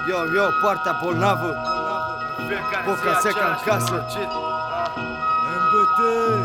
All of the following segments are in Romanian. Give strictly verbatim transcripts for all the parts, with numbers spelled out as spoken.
Yo, yo, partea bolnavă, Boca seca în casă. M B T.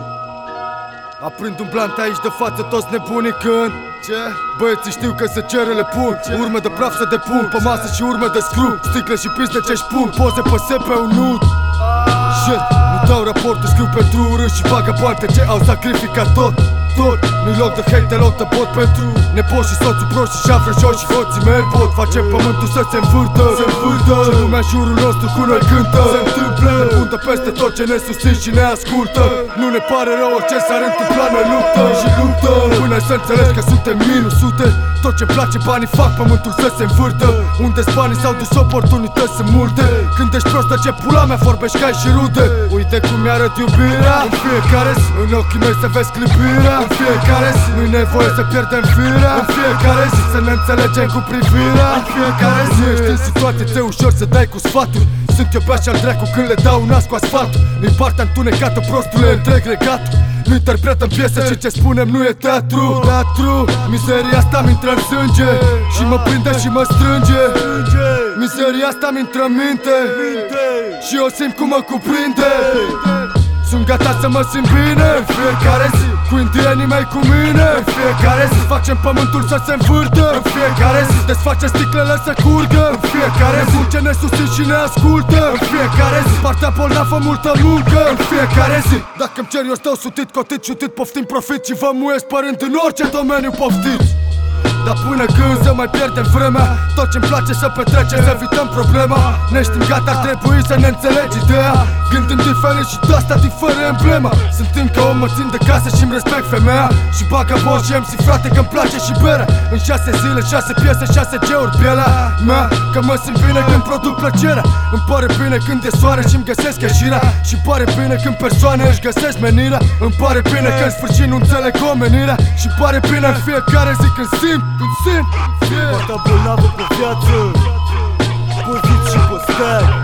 Aprind un blant aici de față, toți nebunii când ce? Băieții știu că se cere le pun ce? Urme de praf să depun pe masă și urme de scru, sticle și piste ce-și pun, poze pe S pe un nud. Shit, nu dau raportul, scriu pentru urâși și vagabonte ce au sacrificat tot, tot. Nu-i loc de hate, loc de bot pentru nepoți și soțul proști și șafre joci și hoții mei pot face pământul să se învârtă, se învârtă. Și lumea în jurul nostru cu noi cântă, se întâmplă. Ne puntă peste tot ce ne susțin și ne ascultă. Nu ne pare rău orice s-ar întâmpla, noi luptă și luptă până să înțelegi că suntem minusute. Tot ce-mi place banii fac pământul să se învârtă. Unde-s banii s-au dus oportunități sunt multe. Când ești prostă ce pula mea vorbești ca și rude. Uite cum mi-arăt iubirea în fiecare zi, în ochii mei se vezi clipirea în fiecare zi, nu-i nevoie să pierdem firea în fiecare zi, să ne înțelegem cu privirea în fiecare zi. Nu ești în situație, ți-e ușor să dai cu sfaturi. Sunt eu pe așa dracu când le dau nas cu asfaltul. Nu-i partea întunecată, prostule, întreg regatul. Nu interpretăm piese și ce spunem nu e teatru. Teatru, mizeria asta mi-intră în sânge și mă prinde și mă strânge. Mizeria asta mi-intră în minte și eu simt cum mă cuprinde. Sunt gata să mă simt bine în fiecare zi, cu indienii mei cu mine în fiecare zi. Facem pământul să se învârtă în fiecare zi, desface sticlele să curgă în fiecare zi. Ce ne susțin și ne ascultă în fiecare zi, partea bolnavă, multă muncă în fiecare zi. Dacă-mi cer eu stau sutit, cotit, ciutit, poftim profit și vă muiesc părând în orice domeniu poftiți. Dar până când să mai pierdem vremea, tot ce-mi place să petrecem, să evităm problema. Ne știm gata, ar trebui să ne înțelegi ideea. Gândind diferit și de asta diferă emblema. Sunt încă om, mă țin de casă și-mi respect femeia. Și bagabon și M C frate că-mi place și berea. În șase zile, șase piese, șase G-uri pielea mea. Că mă simt bine când produc plăcerea. Îmi pare bine când e soare și-mi găsesc ieșirea. Și pare bine când persoane își găsesc menirea. Îmi pare bine că în sfârșit nu înțeleg omenirea. Și pare bine în fiecare zi când simt, când simt Partea bolnavă pe viață, pe vit și pe stat.